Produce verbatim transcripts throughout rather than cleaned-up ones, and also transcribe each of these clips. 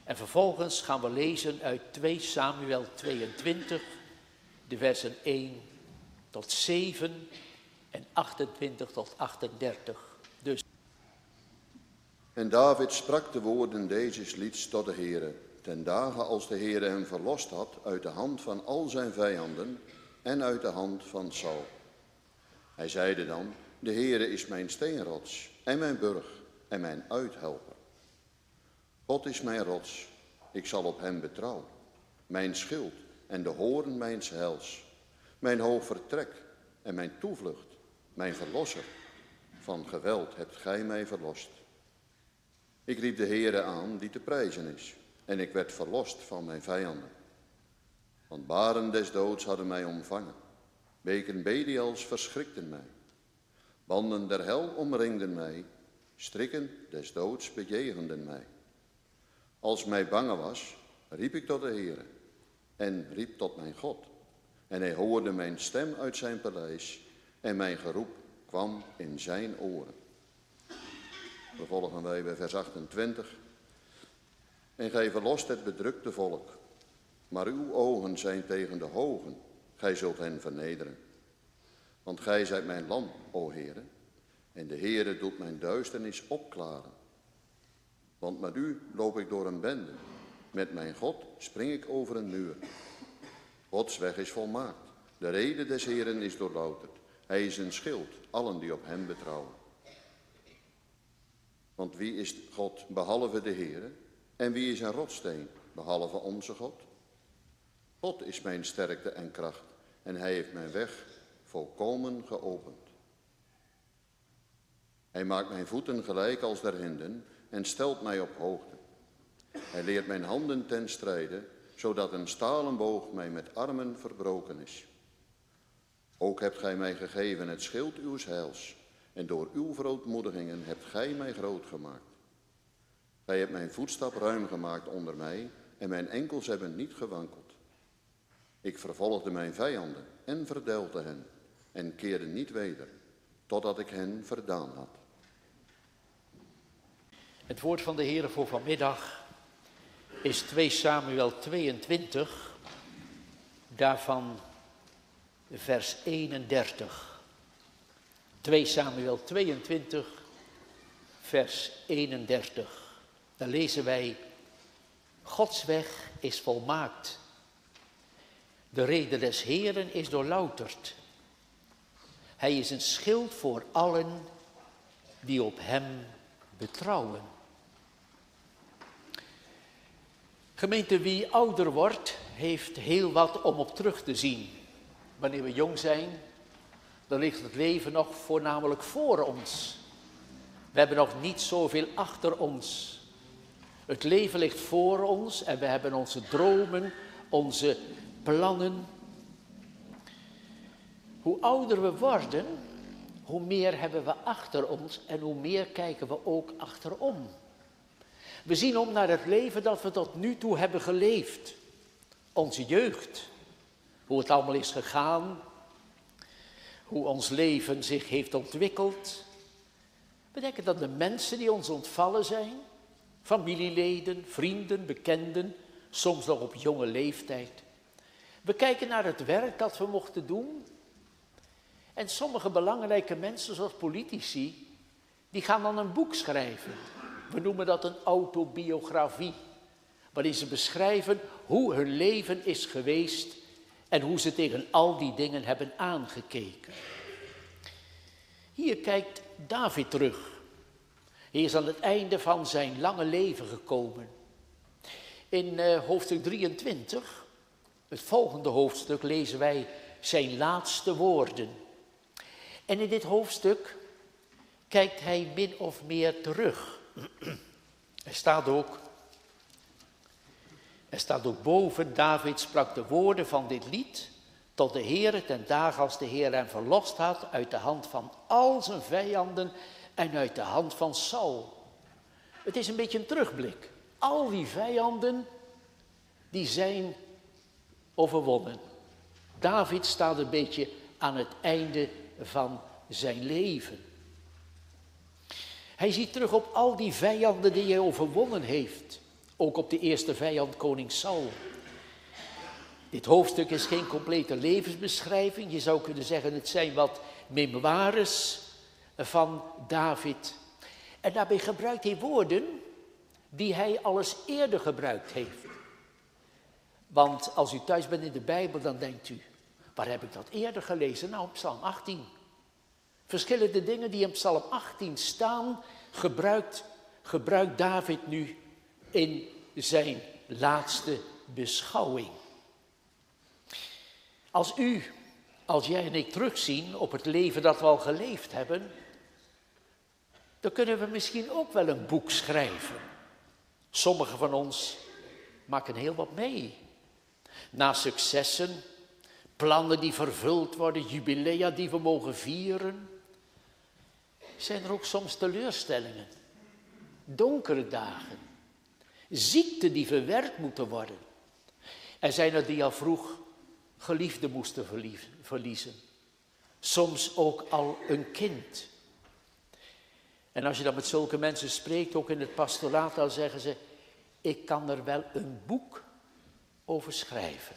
En vervolgens gaan we lezen uit twee Samuel tweeëntwintig, de versen één tot zeven en achtentwintig tot achtendertig. Dus. En David sprak de woorden deze lieds tot de Heere, ten dagen als de Heere hem verlost had uit de hand van al zijn vijanden en uit de hand van Saul. Hij zeide dan, de Heere is mijn steenrots en mijn burg en mijn uithelper. God is mijn rots, ik zal op hem betrouwen, mijn schild en de hoorn mijns heils, mijn hoog vertrek en mijn toevlucht, mijn verlosser. Van geweld hebt gij mij verlost. Ik riep de Heere aan die te prijzen is, en ik werd verlost van mijn vijanden. Want baren des doods hadden mij omvangen, beken Belials verschrikten mij. Banden der hel omringden mij, strikken des doods bejegenden mij. Als mij bange was, riep ik tot de Heere en riep tot mijn God. En hij hoorde mijn stem uit zijn paleis en mijn geroep kwam in zijn oren. Vervolgen wij bij vers achtentwintig. En gij verlost het bedrukte volk, maar uw ogen zijn tegen de hogen, gij zult hen vernederen. Want gij zijt mijn lamp, o Heere, en de Heere doet mijn duisternis opklaren. Want met u loop ik door een bende, met mijn God spring ik over een muur. Gods weg is volmaakt, de rede des Heeren is doorlouterd. Hij is een schild, allen die op hem betrouwen. Want wie is God behalve de Heere? En wie is een rotssteen behalve onze God? God is mijn sterkte en kracht, en hij heeft mijn weg volkomen geopend. Hij maakt mijn voeten gelijk als der hinden en stelt mij op hoogte. Hij leert mijn handen ten strijde, zodat een stalen boog mij met armen verbroken is. Ook hebt gij mij gegeven het schild uws heils, en door uw verootmoedigingen hebt gij mij groot gemaakt. Gij hebt mijn voetstap ruim gemaakt onder mij, en mijn enkels hebben niet gewankeld. Ik vervolgde mijn vijanden en verdeelde hen, en keerde niet weder, totdat ik hen verdaan had. Het woord van de Heere voor vanmiddag is twee Samuel tweeëntwintig, daarvan vers eenendertig. twee Samuel tweeëntwintig, vers eenendertig. Dan lezen wij, Gods weg is volmaakt. De rede des Heeren is doorlouterd. Hij is een schild voor allen die op hem betrouwen. Gemeente, wie ouder wordt, heeft heel wat om op terug te zien. Wanneer we jong zijn, dan ligt het leven nog voornamelijk voor ons. We hebben nog niet zoveel achter ons. Het leven ligt voor ons en we hebben onze dromen, onze plannen. Hoe ouder we worden, hoe meer hebben we achter ons en hoe meer kijken we ook achterom. We zien om naar het leven dat we tot nu toe hebben geleefd. Onze jeugd, hoe het allemaal is gegaan, hoe ons leven zich heeft ontwikkeld. We denken dat de mensen die ons ontvallen zijn, familieleden, vrienden, bekenden, soms nog op jonge leeftijd. We kijken naar het werk dat we mochten doen. En sommige belangrijke mensen, zoals politici, die gaan dan een boek schrijven. We noemen dat een autobiografie, waarin ze beschrijven hoe hun leven is geweest en hoe ze tegen al die dingen hebben aangekeken. Hier kijkt David terug. Hij is aan het einde van zijn lange leven gekomen. In uh, hoofdstuk drieëntwintig, het volgende hoofdstuk, lezen wij zijn laatste woorden. En in dit hoofdstuk kijkt hij min of meer terug. Er staat ook, er staat ook boven, David sprak de woorden van dit lied tot de Heere ten dagen als de Heer hem verlost had uit de hand van al zijn vijanden en uit de hand van Saul. Het is een beetje een terugblik. Al die vijanden, die zijn overwonnen. David staat een beetje aan het einde van zijn leven. Hij ziet terug op al die vijanden die hij overwonnen heeft. Ook op de eerste vijand, koning Saul. Dit hoofdstuk is geen complete levensbeschrijving. Je zou kunnen zeggen, het zijn wat memoires van David. En daarbij gebruikt hij woorden die hij al eens eerder gebruikt heeft. Want als u thuis bent in de Bijbel, dan denkt u, waar heb ik dat eerder gelezen? Nou, Psalm achttien. Verschillende dingen die in Psalm achttien staan, gebruikt, gebruikt David nu in zijn laatste beschouwing. Als u, als jij en ik terugzien op het leven dat we al geleefd hebben, dan kunnen we misschien ook wel een boek schrijven. Sommigen van ons maken heel wat mee. Na successen, plannen die vervuld worden, jubilea die we mogen vieren, zijn er ook soms teleurstellingen, donkere dagen, ziekten die verwerkt moeten worden. Er zijn er die al vroeg geliefden moesten verliezen, soms ook al een kind. En als je dan met zulke mensen spreekt, ook in het pastoraat, dan zeggen ze, ik kan er wel een boek over schrijven.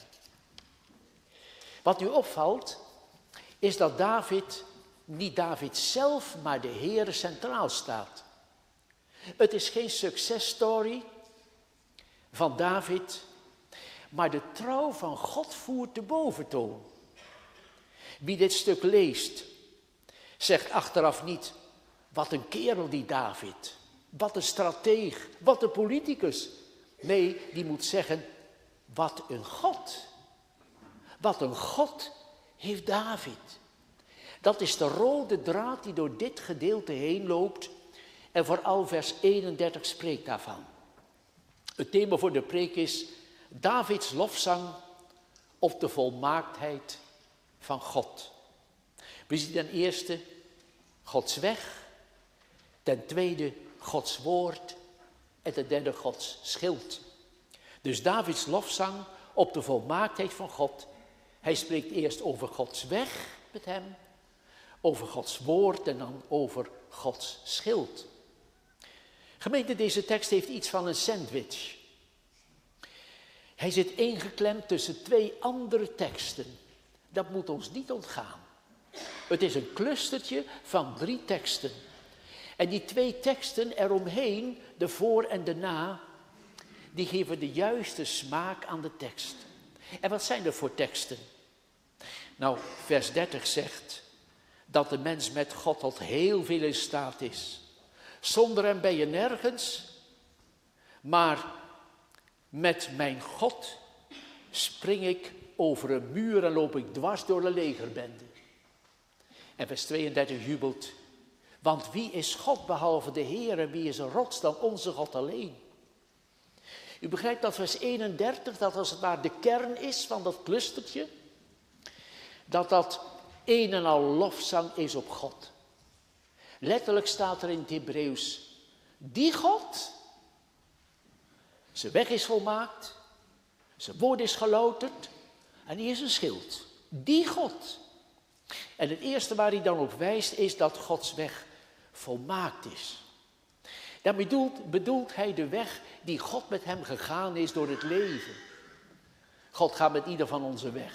Wat nu opvalt, is dat David, niet David zelf, maar de Heere centraal staat. Het is geen successtory van David, maar de trouw van God voert de boventoon. Wie dit stuk leest, zegt achteraf niet, wat een kerel die David, wat een strateeg, wat een politicus. Nee, die moet zeggen, wat een God. Wat een God heeft David. Dat is de rode draad die door dit gedeelte heen loopt. En vooral vers eenendertig spreekt daarvan. Het thema voor de preek is Davids lofzang op de volmaaktheid van God. We zien ten eerste Gods weg. Ten tweede Gods woord. En ten derde Gods schild. Dus Davids lofzang op de volmaaktheid van God. Hij spreekt eerst over Gods weg met hem, over Gods woord en dan over Gods schild. Gemeente, deze tekst heeft iets van een sandwich. Hij zit ingeklemd tussen twee andere teksten. Dat moet ons niet ontgaan. Het is een clustertje van drie teksten. En die twee teksten eromheen, de voor en de na, die geven de juiste smaak aan de tekst. En wat zijn er voor teksten? Nou, vers dertig zegt dat de mens met God tot heel veel in staat is. Zonder hem ben je nergens, maar met mijn God spring ik over een muur en loop ik dwars door de legerbende. En vers tweeëndertig jubelt, want wie is God behalve de Heer en wie is een rots dan onze God alleen? U begrijpt dat vers eenendertig, dat als het maar de kern is van dat clustertje, dat dat een en al lofzang is op God. Letterlijk staat er in het Hebreeuws, die God, zijn weg is volmaakt, zijn woord is gelouterd en hij is een schild. Die God. En het eerste waar hij dan op wijst is dat Gods weg volmaakt is. Daarmee bedoelt, bedoelt hij de weg die God met hem gegaan is door het leven. God gaat met ieder van onze weg.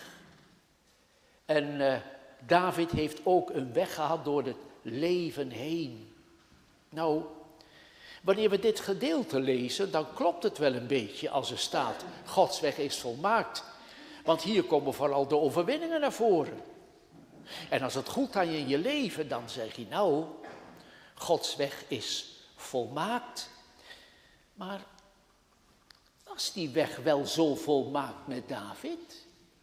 En uh, David heeft ook een weg gehad door het leven heen. Nou, wanneer we dit gedeelte lezen, dan klopt het wel een beetje als er staat, Gods weg is volmaakt. Want hier komen vooral de overwinningen naar voren. En als het goed aan je in je leven, dan zeg je nou, Gods weg is volmaakt. Maar was die weg wel zo volmaakt met David?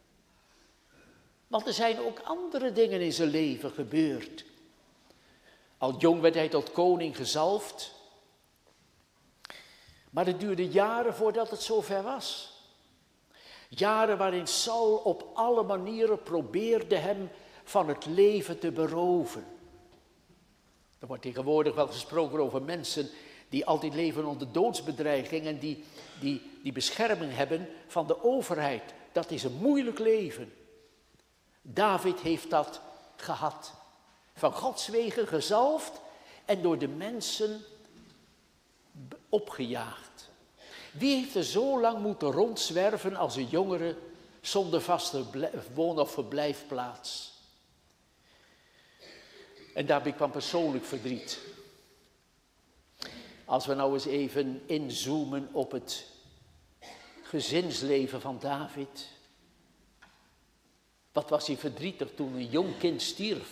Want er zijn ook andere dingen in zijn leven gebeurd. Al jong werd hij tot koning gezalfd. Maar het duurde jaren voordat het zover was. Jaren waarin Saul op alle manieren probeerde hem van het leven te beroven. Er wordt tegenwoordig wel gesproken over mensen die altijd leven onder doodsbedreiging en die, die, die bescherming hebben van de overheid. Dat is een moeilijk leven. David heeft dat gehad. Van Gods wegen gezalfd en door de mensen opgejaagd. Wie heeft er zo lang moeten rondzwerven als een jongere zonder vaste woon- of verblijfplaats? En daarbij kwam persoonlijk verdriet. Als we nou eens even inzoomen op het gezinsleven van David. Wat was hij verdrietig toen een jong kind stierf?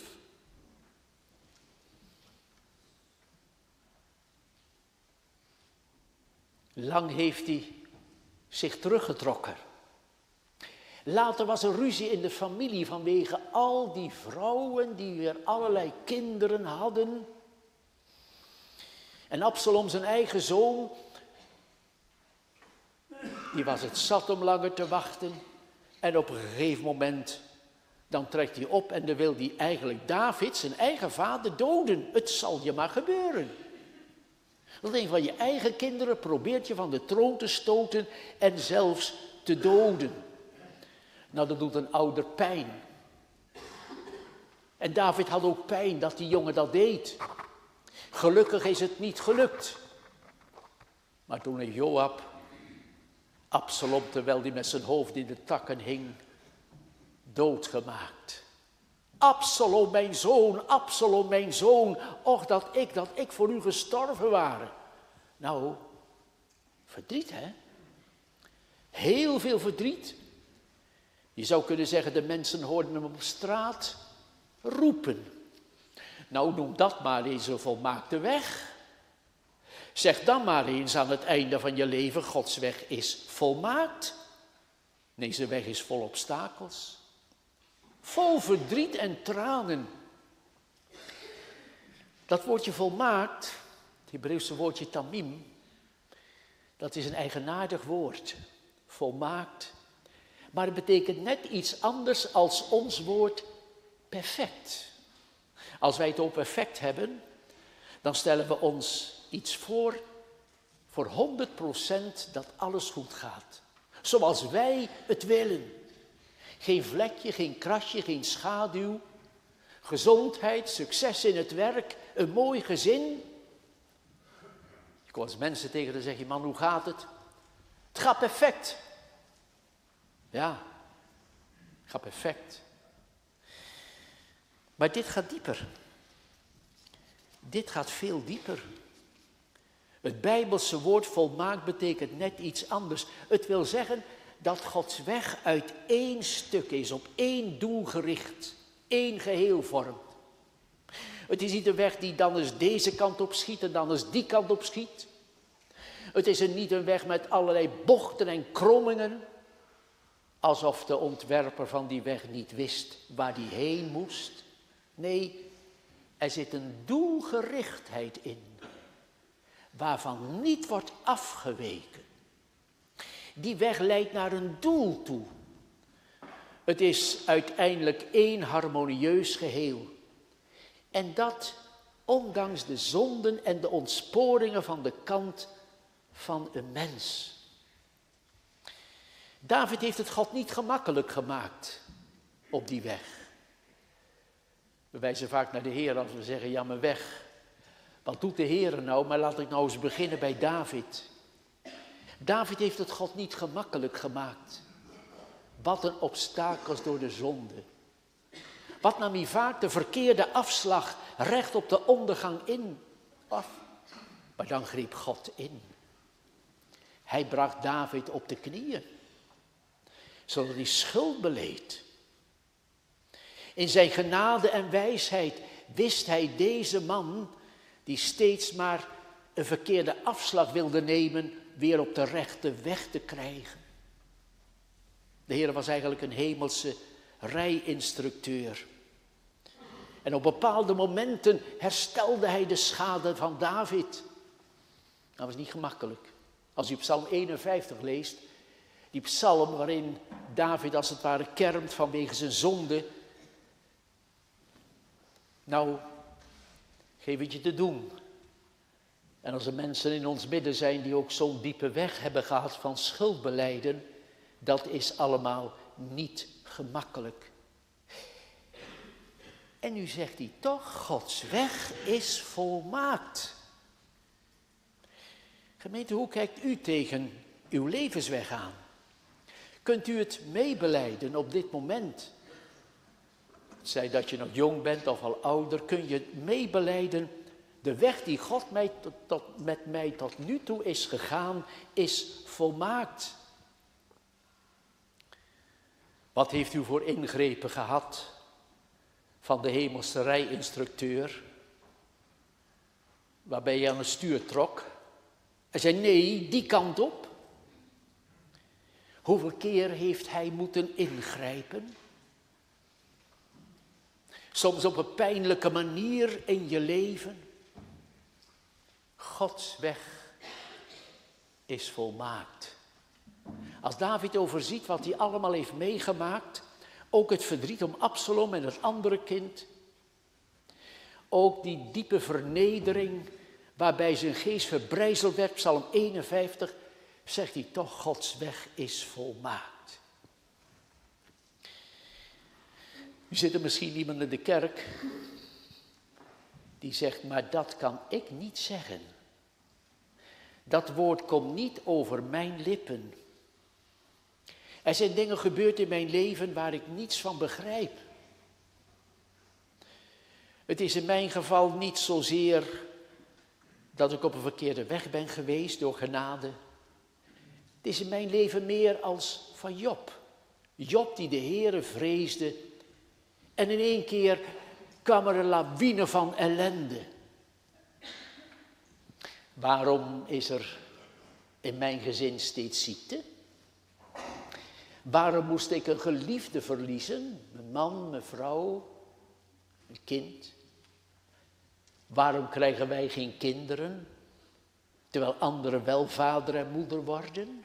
Lang heeft hij zich teruggetrokken. Later was er ruzie in de familie vanwege al die vrouwen die weer allerlei kinderen hadden. En Absalom, zijn eigen zoon, die was het zat om langer te wachten. En op een gegeven moment, dan trekt hij op en dan wil hij eigenlijk David, zijn eigen vader, doden. Het zal je maar gebeuren. Want een van je eigen kinderen probeert je van de troon te stoten en zelfs te doden. Nou, dat doet een ouder pijn. En David had ook pijn dat die jongen dat deed. Gelukkig is het niet gelukt. Maar toen een Joab Absalom, terwijl hij met zijn hoofd in de takken hing, doodgemaakt. Absalom, mijn zoon, Absalom, mijn zoon. Och, dat ik, dat ik voor u gestorven waren. Nou, verdriet, hè? Heel veel verdriet. Je zou kunnen zeggen, de mensen hoorden hem op straat roepen. Nou, noem dat maar eens een volmaakte weg. Zeg dan maar eens aan het einde van je leven, Gods weg is volmaakt. Nee, zijn weg is vol obstakels. Vol verdriet en tranen. Dat woordje volmaakt, het Hebreeuwse woordje tamim, dat is een eigenaardig woord. Volmaakt. Maar het betekent net iets anders als ons woord perfect. Als wij het over perfect hebben, dan stellen we ons iets voor, voor honderd procent dat alles goed gaat. Zoals wij het willen. Geen vlekje, geen krasje, geen schaduw. Gezondheid, succes in het werk, een mooi gezin. Je komt als mensen tegen dan zeg je, man, hoe gaat het? Het gaat perfect. Ja, het gaat perfect. Maar dit gaat dieper. Dit gaat veel dieper. Het Bijbelse woord volmaakt betekent net iets anders. Het wil zeggen dat Gods weg uit één stuk is, op één doel gericht, één geheel vormt. Het is niet een weg die dan eens deze kant op schiet en dan eens die kant op schiet. Het is een, niet een weg met allerlei bochten en krommingen, alsof de ontwerper van die weg niet wist waar die heen moest. Nee, er zit een doelgerichtheid in, waarvan niet wordt afgeweken. Die weg leidt naar een doel toe. Het is uiteindelijk één harmonieus geheel. En dat ondanks de zonden en de ontsporingen van de kant van een mens. David heeft het God niet gemakkelijk gemaakt op die weg. We wijzen vaak naar de Heer als we zeggen, ja, mijn weg. Wat doet de Heer nou? Maar laat ik nou eens beginnen bij David. David heeft het God niet gemakkelijk gemaakt. Wat een obstakels door de zonde. Wat nam hij vaak de verkeerde afslag recht op de ondergang in af. Maar dan greep God in. Hij bracht David op de knieën, zodat hij schuld beleed. In zijn genade en wijsheid wist hij deze man, die steeds maar een verkeerde afslag wilde nemen, weer op de rechte weg te krijgen. De Heer was eigenlijk een hemelse rijinstructeur. En op bepaalde momenten herstelde hij de schade van David. Dat was niet gemakkelijk. Als u Psalm eenenvijftig leest, die psalm waarin David als het ware kermt vanwege zijn zonde. Nou, geef het je te doen. En als er mensen in ons midden zijn die ook zo'n diepe weg hebben gehad van schuldbelijden, dat is allemaal niet gemakkelijk. En nu zegt hij toch, Gods weg is volmaakt. Gemeente, hoe kijkt u tegen uw levensweg aan? Kunt u het meebelijden op dit moment? Zij dat je nog jong bent of al ouder, kun je het meebelijden. De weg die God mij tot, tot, met mij tot nu toe is gegaan, is volmaakt. Wat heeft u voor ingrepen gehad van de hemelse rijinstructeur? Waarbij je aan het stuur trok. Hij zei nee, die kant op. Hoeveel keer heeft hij moeten ingrijpen? Soms op een pijnlijke manier in je leven. Gods weg is volmaakt. Als David overziet wat hij allemaal heeft meegemaakt, ook het verdriet om Absalom en het andere kind, ook die diepe vernedering waarbij zijn geest verbrijzeld werd, Psalm eenenvijftig, zegt hij toch, Gods weg is volmaakt. Nu zit er misschien iemand in de kerk die zegt, maar dat kan ik niet zeggen. Dat woord komt niet over mijn lippen. Er zijn dingen gebeurd in mijn leven waar ik niets van begrijp. Het is in mijn geval niet zozeer dat ik op een verkeerde weg ben geweest door genade. Het is in mijn leven meer als van Job. Job die de Heere vreesde en in één keer kwam er een lawine van ellende. Waarom is er in mijn gezin steeds ziekte? Waarom moest ik een geliefde verliezen? Mijn man, mijn vrouw, een kind. Waarom krijgen wij geen kinderen, terwijl anderen wel vader en moeder worden?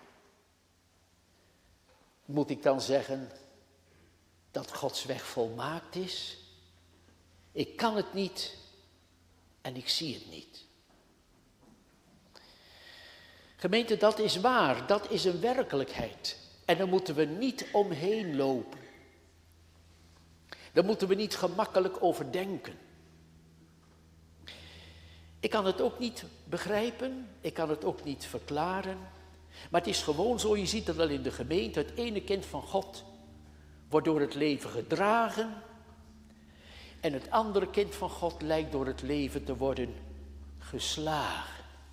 Moet ik dan zeggen dat Gods weg volmaakt is? Ik kan het niet en ik zie het niet. Gemeente, dat is waar, dat is een werkelijkheid. En daar moeten we niet omheen lopen. Daar moeten we niet gemakkelijk over denken. Ik kan het ook niet begrijpen, ik kan het ook niet verklaren. Maar het is gewoon zo, je ziet het wel in de gemeente, het ene kind van God wordt door het leven gedragen. En het andere kind van God lijkt door het leven te worden geslagen.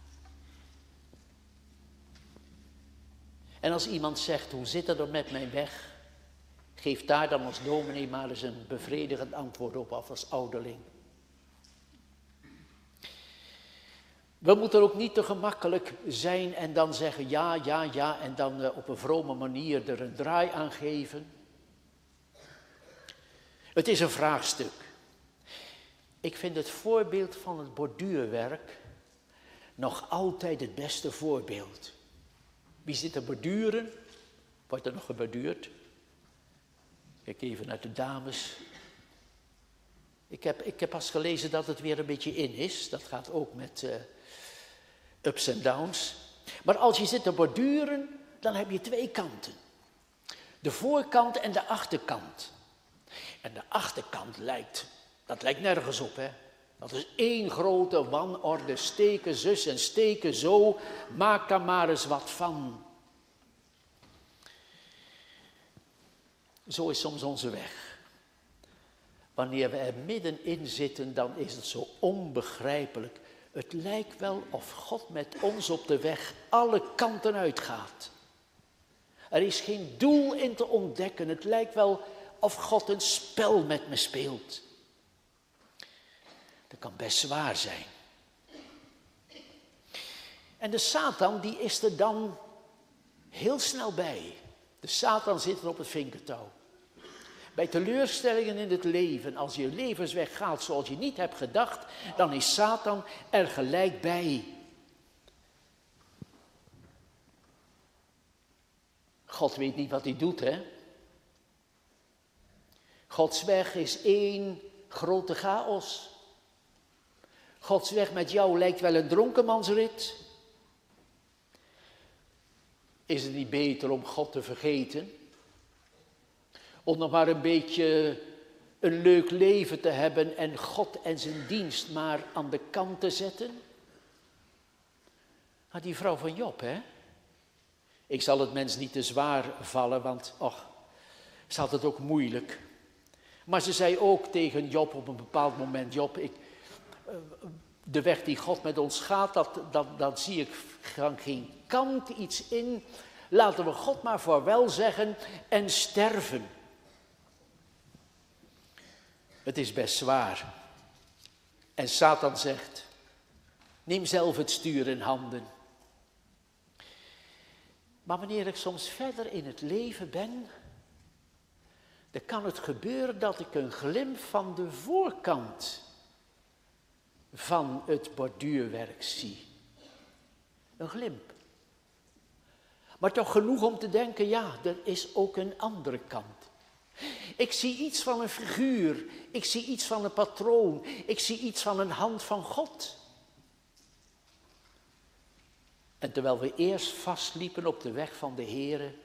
En als iemand zegt, hoe zit het er met mijn weg? Geef daar dan als dominee maar eens een bevredigend antwoord op of als ouderling. We moeten ook niet te gemakkelijk zijn en dan zeggen ja, ja, ja en dan uh, op een vrome manier er een draai aan geven. Het is een vraagstuk. Ik vind het voorbeeld van het borduurwerk nog altijd het beste voorbeeld. Wie zit er borduren? Wordt er nog geborduurd? Kijk even naar de dames. Ik heb, ik heb pas gelezen dat het weer een beetje in is. Dat gaat ook met uh, ups en downs. Maar als je zit te borduren, dan heb je twee kanten. De voorkant en de achterkant. En de achterkant lijkt, dat lijkt nergens op, hè. Dat is één grote wanorde, steken zus en steken zo, maak daar maar eens wat van. Zo is soms onze weg. Wanneer we er middenin zitten, dan is het zo onbegrijpelijk. Het lijkt wel of God met ons op de weg alle kanten uitgaat. Er is geen doel in te ontdekken. Het lijkt wel of God een spel met me speelt. Dat kan best zwaar zijn. En de Satan die is er dan heel snel bij. De Satan zit er op het vinkertouw. Bij teleurstellingen in het leven, als je levensweg gaat zoals je niet hebt gedacht, dan is Satan er gelijk bij. God weet niet wat hij doet, hè? Gods weg is één grote chaos. Gods weg met jou lijkt wel een dronkenmansrit. Is het niet beter om God te vergeten? Om nog maar een beetje een leuk leven te hebben en God en zijn dienst maar aan de kant te zetten? Nou, die vrouw van Job, hè? Ik zal het mens niet te zwaar vallen, want och, ze had het ook moeilijk. Maar ze zei ook tegen Job op een bepaald moment, Job, ik, de weg die God met ons gaat, dat, dat, dat zie ik van geen kant iets in. Laten we God maar vaarwel zeggen en sterven. Het is best zwaar. En Satan zegt, neem zelf het stuur in handen. Maar wanneer ik soms verder in het leven ben, dan kan het gebeuren dat ik een glimp van de voorkant van het borduurwerk zie. Een glimp. Maar toch genoeg om te denken, ja, er is ook een andere kant. Ik zie iets van een figuur, ik zie iets van een patroon, ik zie iets van een hand van God. En terwijl we eerst vastliepen op de weg van de Here,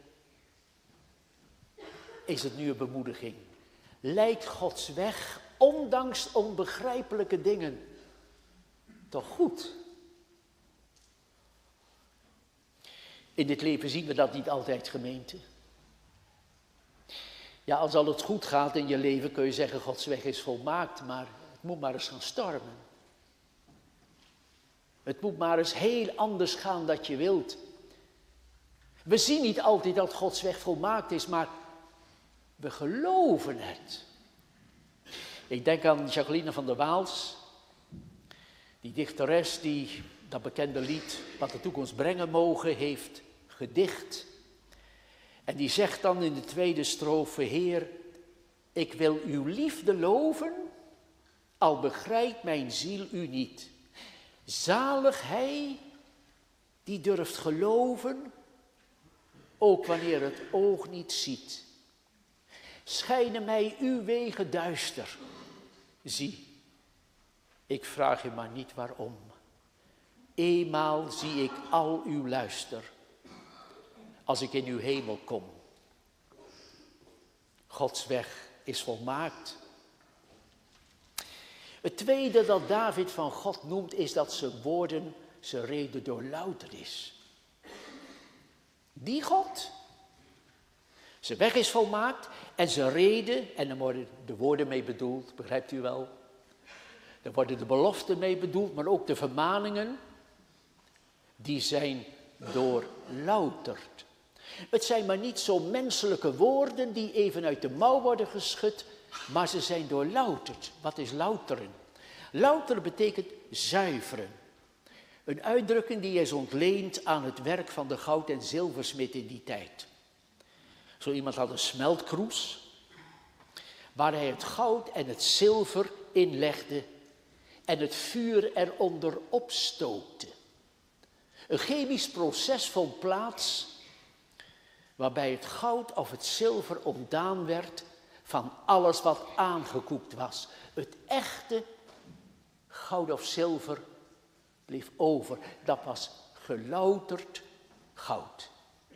is het nu een bemoediging. Lijkt Gods weg, ondanks onbegrijpelijke dingen, toch goed? In dit leven zien we dat niet altijd, gemeente. Ja, als al het goed gaat in je leven kun je zeggen, Gods weg is volmaakt, maar het moet maar eens gaan stormen. Het moet maar eens heel anders gaan dan je wilt. We zien niet altijd dat Gods weg volmaakt is, maar we geloven het. Ik denk aan Jacqueline van der Waals, die dichteres die dat bekende lied, Wat de toekomst brengen mogen, heeft gedicht. En die zegt dan in de tweede strofe, Heer, ik wil uw liefde loven, al begrijpt mijn ziel u niet. Zalig hij die durft geloven, ook wanneer het oog niet ziet. Schijnen mij uw wegen duister. Zie, ik vraag u maar niet waarom. Eenmaal zie ik al uw luister, als ik in uw hemel kom. Gods weg is volmaakt. Het tweede dat David van God noemt, is dat zijn woorden, zijn reden doorlouter is. Die God, zijn weg is volmaakt en zijn reden, en dan worden de woorden mee bedoeld, begrijpt u wel? Er worden de beloften mee bedoeld, maar ook de vermaningen, die zijn doorlouterd. Het zijn maar niet zo menselijke woorden die even uit de mouw worden geschud, maar ze zijn doorlouterd. Wat is louteren? Louteren betekent zuiveren. Een uitdrukking die is ontleend aan het werk van de goud- en zilversmid in die tijd. Zo iemand had een smeltkroes, waar hij het goud en het zilver inlegde en het vuur eronder opstookte. Een chemisch proces vond plaats, waarbij het goud of het zilver ontdaan werd van alles wat aangekoekt was. Het echte goud of zilver bleef over. Dat was gelouterd goud.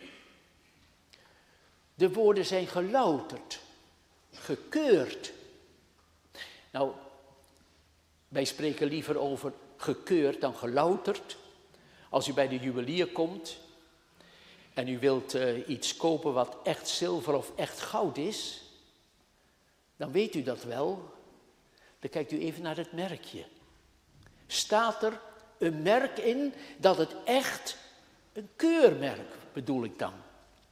De woorden zijn gelouterd, gekeurd. Nou, wij spreken liever over gekeurd dan gelouterd. Als u bij de juwelier komt en u wilt uh, iets kopen wat echt zilver of echt goud is, dan weet u dat wel. Dan kijkt u even naar het merkje. Staat er een merk in dat het echt een keurmerk, bedoel ik dan.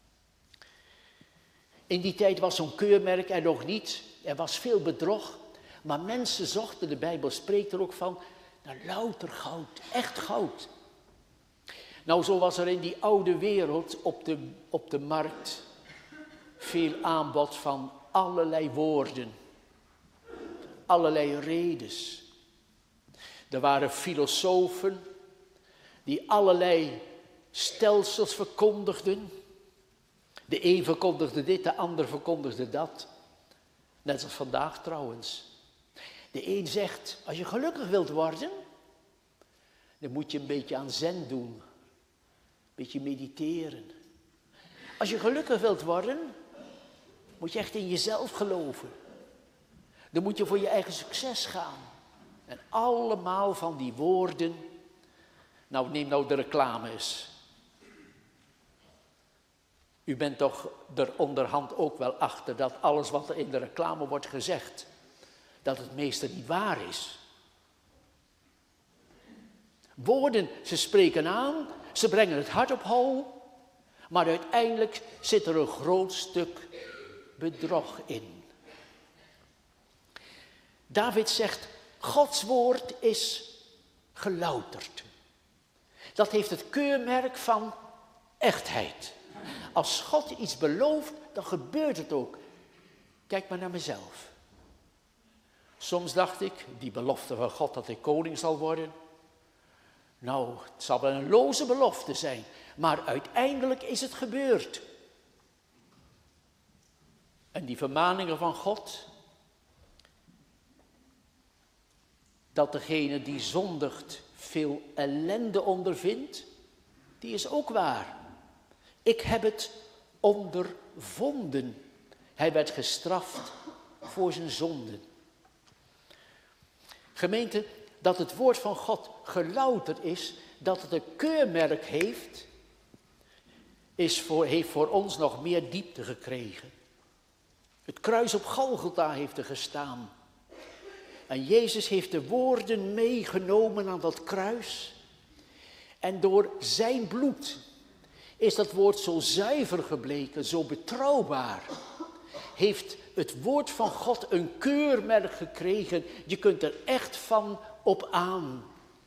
In die tijd was zo'n keurmerk er nog niet. Er was veel bedrog. Maar mensen zochten, de Bijbel spreekt er ook van, naar louter goud, echt goud. Nou, zo was er in die oude wereld op de, op de markt veel aanbod van allerlei woorden, allerlei redens. Er waren filosofen die allerlei stelsels verkondigden. De een verkondigde dit, de ander verkondigde dat. Net als vandaag trouwens. De een zegt, als je gelukkig wilt worden, dan moet je een beetje aan zen doen. Een beetje mediteren. Als je gelukkig wilt worden, moet je echt in jezelf geloven. Dan moet je voor je eigen succes gaan. En allemaal van die woorden. Nou, neem nou de reclame eens. U bent toch er onderhand ook wel achter dat alles wat er in de reclame wordt gezegd, dat het meeste niet waar is. Woorden, ze spreken aan, ze brengen het hart op hol, maar uiteindelijk zit er een groot stuk bedrog in. David zegt, Gods woord is gelouterd. Dat heeft het keurmerk van echtheid. Als God iets belooft, dan gebeurt het ook. Kijk maar naar mezelf. Soms dacht ik, die belofte van God dat ik koning zal worden. Nou, het zal wel een loze belofte zijn. Maar uiteindelijk is het gebeurd. En die vermaningen van God, dat degene die zondigt veel ellende ondervindt, die is ook waar. Ik heb het ondervonden. Hij werd gestraft voor zijn zonden. Gemeente, dat het woord van God gelouterd is, dat het een keurmerk heeft, is voor, heeft voor ons nog meer diepte gekregen. Het kruis op Golgotha heeft er gestaan. En Jezus heeft de woorden meegenomen aan dat kruis. En door zijn bloed is dat woord zo zuiver gebleken, zo betrouwbaar. Heeft het woord van God een keurmerk gekregen. Je kunt er echt van op aan.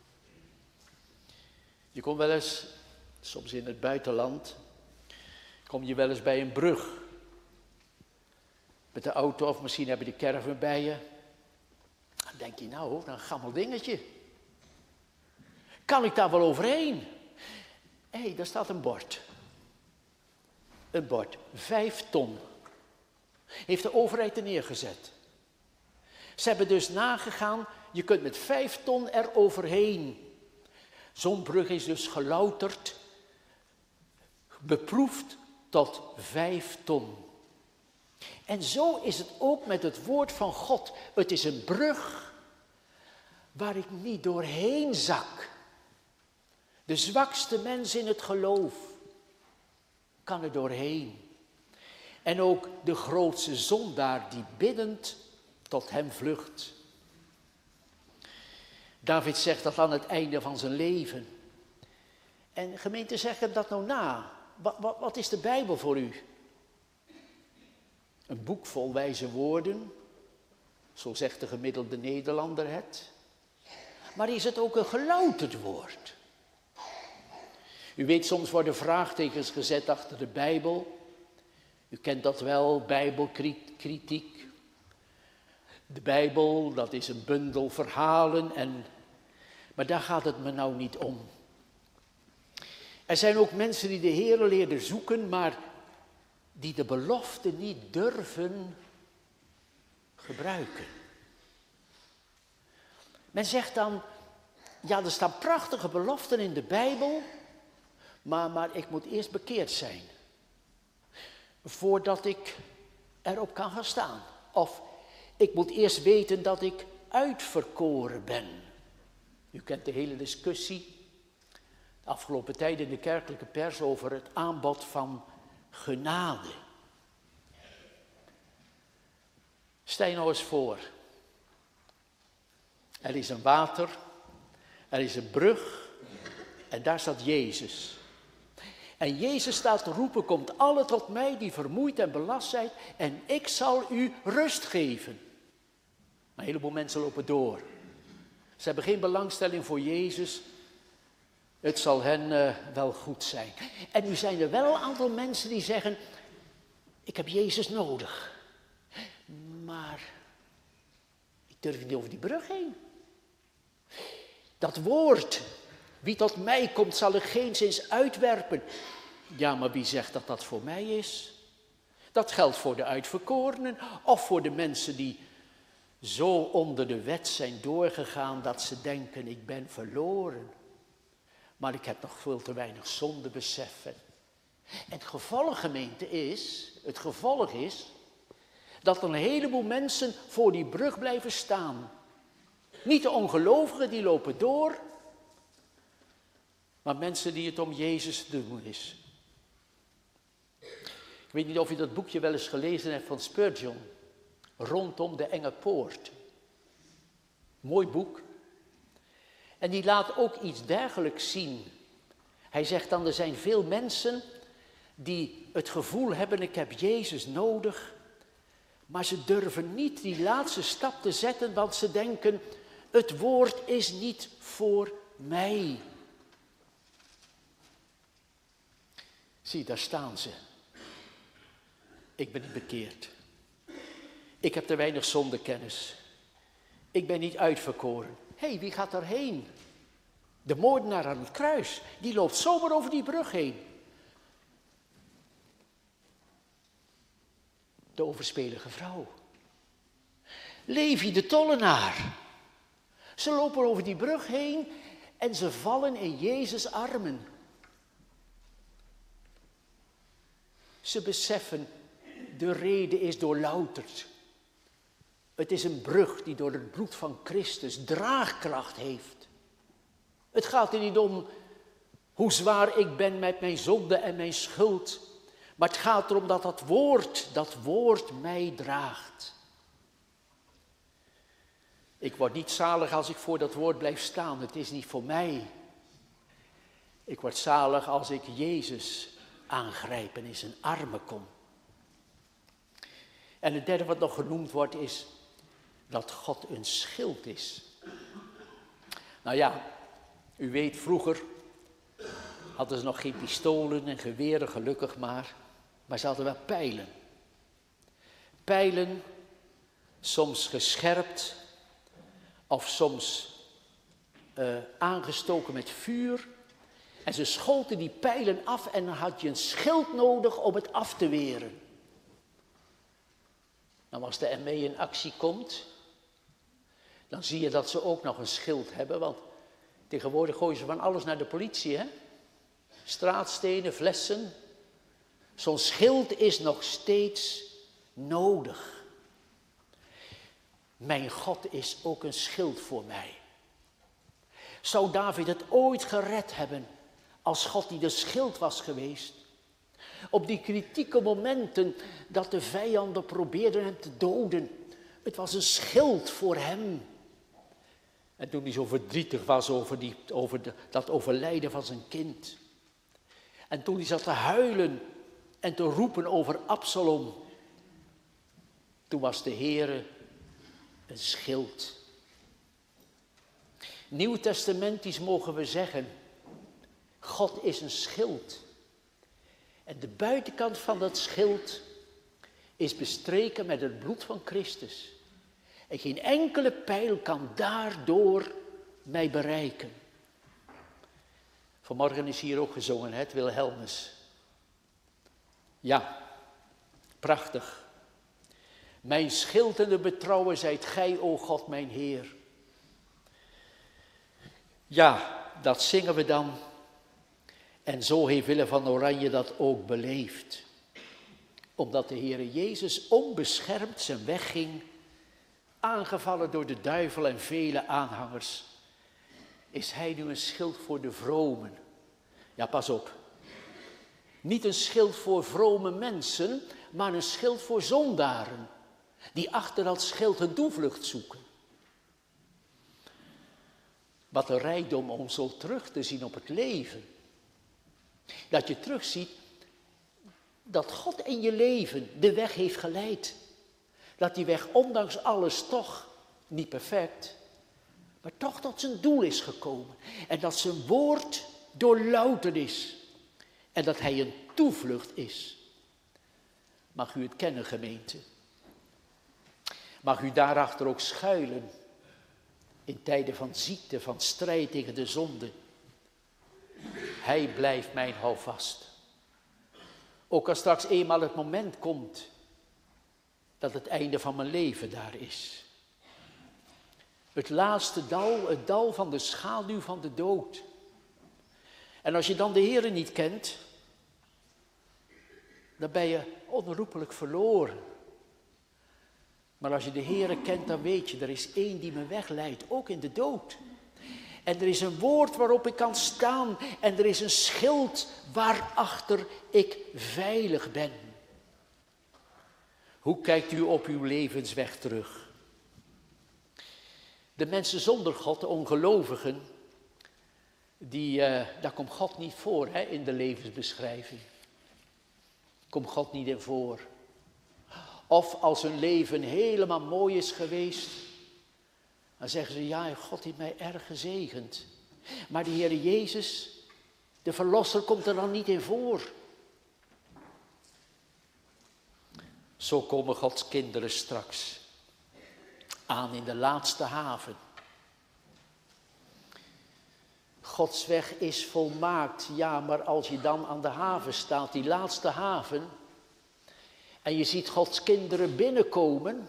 Je komt wel eens, soms in het buitenland, kom je wel eens bij een brug. Met de auto of misschien heb je de caravan bij je. Dan denk je, nou, een gammel dingetje. Kan ik daar wel overheen? Hé, hey, daar staat een bord. Een bord, vijf ton. Heeft de overheid er neergezet. Ze hebben dus nagegaan, je kunt met vijf ton er overheen. Zo'n brug is dus gelouterd, beproefd tot vijf ton. En zo is het ook met het woord van God. Het is een brug waar ik niet doorheen zak. De zwakste mens in het geloof kan er doorheen. En ook de grootste zondaar die biddend tot hem vlucht. David zegt dat aan het einde van zijn leven. En gemeente, zeg hem dat nou na. Wat, wat, wat is de Bijbel voor u? Een boek vol wijze woorden, zo zegt de gemiddelde Nederlander het. Maar is het ook een gelouterd woord? U weet, soms worden vraagtekens gezet achter de Bijbel. U kent dat wel, Bijbelkritiek. De Bijbel, dat is een bundel verhalen, en, maar daar gaat het me nou niet om. Er zijn ook mensen die de Heere leerden zoeken, maar die de belofte niet durven gebruiken. Men zegt dan, ja, er staan prachtige beloften in de Bijbel, maar, maar ik moet eerst bekeerd zijn, voordat ik erop kan gaan staan. Of ik moet eerst weten dat ik uitverkoren ben. U kent de hele discussie de afgelopen tijd in de kerkelijke pers over het aanbod van genade. Stel je nou eens voor. Er is een water, er is een brug en daar staat Jezus. En Jezus staat te roepen, komt alle tot mij die vermoeid en belast zijn en ik zal u rust geven. Maar een heleboel mensen lopen door. Ze hebben geen belangstelling voor Jezus. Het zal hen uh, wel goed zijn. En nu zijn er wel een aantal mensen die zeggen, ik heb Jezus nodig. Maar ik durf niet over die brug heen. Dat woord, wie tot mij komt, zal ik geenszins uitwerpen. Ja, maar wie zegt dat dat voor mij is? Dat geldt voor de uitverkorenen of voor de mensen die zo onder de wet zijn doorgegaan dat ze denken, ik ben verloren. Maar ik heb nog veel te weinig zonde beseffen. En het gevolg, gemeente, is, het gevolg is, dat er een heleboel mensen voor die brug blijven staan. Niet de ongelovigen, die lopen door, maar mensen die het om Jezus te doen is. Ik weet niet of je dat boekje wel eens gelezen hebt van Spurgeon. Rondom de enge poort. Mooi boek. En die laat ook iets dergelijks zien. Hij zegt dan, er zijn veel mensen die het gevoel hebben, ik heb Jezus nodig. Maar ze durven niet die laatste stap te zetten, want ze denken, het woord is niet voor mij. Zie, daar staan ze. Ik ben niet bekeerd. Ik heb te weinig zondekennis. Ik ben niet uitverkoren. Hé, hey, wie gaat daarheen? De moordenaar aan het kruis. Die loopt zomaar over die brug heen. De overspelige vrouw. Levi de tollenaar. Ze lopen over die brug heen en ze vallen in Jezus' armen. Ze beseffen, de rede is doorlouterd. Het is een brug die door het bloed van Christus draagkracht heeft. Het gaat er niet om hoe zwaar ik ben met mijn zonde en mijn schuld. Maar het gaat erom dat dat woord, dat woord mij draagt. Ik word niet zalig als ik voor dat woord blijf staan. Het is niet voor mij. Ik word zalig als ik Jezus aangrijp en in zijn armen kom. En het derde wat nog genoemd wordt is dat God een schild is. Nou ja, u weet vroeger hadden ze nog geen pistolen en geweren, gelukkig maar. Maar ze hadden wel pijlen. Pijlen, soms gescherpt of soms uh, aangestoken met vuur. En ze schoten die pijlen af en dan had je een schild nodig om het af te weren. Nou, als de M E in actie komt, dan zie je dat ze ook nog een schild hebben. Want tegenwoordig gooien ze van alles naar de politie, hè? Straatstenen, flessen. Zo'n schild is nog steeds nodig. Mijn God is ook een schild voor mij. Zou David het ooit gered hebben als God die de schild was geweest? Op die kritieke momenten dat de vijanden probeerden hem te doden. Het was een schild voor hem. En toen hij zo verdrietig was over, die, over de, dat overlijden van zijn kind. En toen hij zat te huilen en te roepen over Absalom. Toen was de Heere een schild. Nieuwtestamentisch mogen we zeggen, God is een schild. En de buitenkant van dat schild is bestreken met het bloed van Christus. En geen enkele pijl kan daardoor mij bereiken. Vanmorgen is hier ook gezongen, het Wilhelmus. Ja, prachtig. Mijn schild en de betrouwen zijt gij, o God, mijn Heer. Ja, dat zingen we dan. En zo heeft Willem van Oranje dat ook beleefd. Omdat de Heere Jezus onbeschermd zijn weg ging, aangevallen door de duivel en vele aanhangers, is hij nu een schild voor de vromen. Ja, pas op. Niet een schild voor vrome mensen, maar een schild voor zondaren, die achter dat schild een toevlucht zoeken. Wat een rijkdom om zo terug te zien op het leven. Dat je terugziet dat God in je leven de weg heeft geleid. Dat die weg ondanks alles toch, niet perfect, maar toch tot zijn doel is gekomen. En dat zijn woord doorlouterd is. En dat hij een toevlucht is. Mag u het kennen, gemeente? Mag u daarachter ook schuilen? In tijden van ziekte, van strijd tegen de zonde. Hij blijft mijn houvast. Ook als straks eenmaal het moment komt dat het einde van mijn leven daar is. Het laatste dal, het dal van de schaduw van de dood. En als je dan de Heere niet kent, dan ben je onherroepelijk verloren. Maar als je de Heere kent, dan weet je, er is één die me wegleidt, ook in de dood. En er is een woord waarop ik kan staan en er is een schild waarachter ik veilig ben. Hoe kijkt u op uw levensweg terug? De mensen zonder God, de ongelovigen, die, uh, daar komt God niet voor hè, in de levensbeschrijving. Komt God niet in voor. Of als hun leven helemaal mooi is geweest, dan zeggen ze, ja, God heeft mij erg gezegend. Maar de Heer Jezus, de Verlosser, komt er dan niet in voor. Zo komen Gods kinderen straks aan in de laatste haven. Gods weg is volmaakt. Ja, maar als je dan aan de haven staat, die laatste haven, en je ziet Gods kinderen binnenkomen,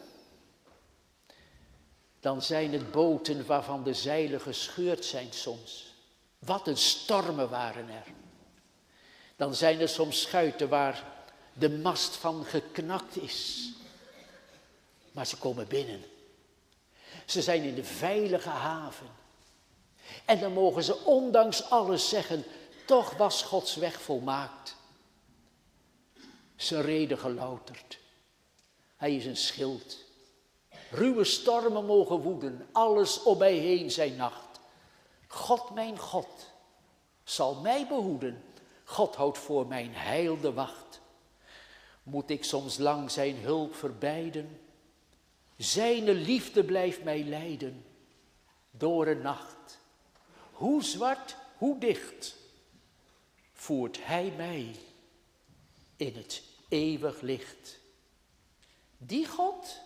dan zijn het boten waarvan de zeilen gescheurd zijn soms. Wat een stormen waren er. Dan zijn er soms schuiten waar de mast van geknakt is. Maar ze komen binnen. Ze zijn in de veilige haven. En dan mogen ze ondanks alles zeggen, toch was Gods weg volmaakt. Zijn reden gelouterd. Hij is een schild. Ruwe stormen mogen woeden, alles om mij heen zijn nacht. God, mijn God, zal mij behoeden. God houdt voor mijn heil de wacht. Moet ik soms lang zijn hulp verbeiden? Zijne liefde blijft mij leiden. Door een nacht, hoe zwart, hoe dicht, voert hij mij in het eeuwig licht. Die God,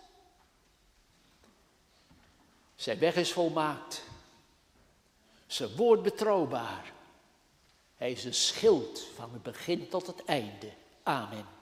zijn weg is volmaakt, zijn woord betrouwbaar. Hij is een schild van het begin tot het einde. Amen.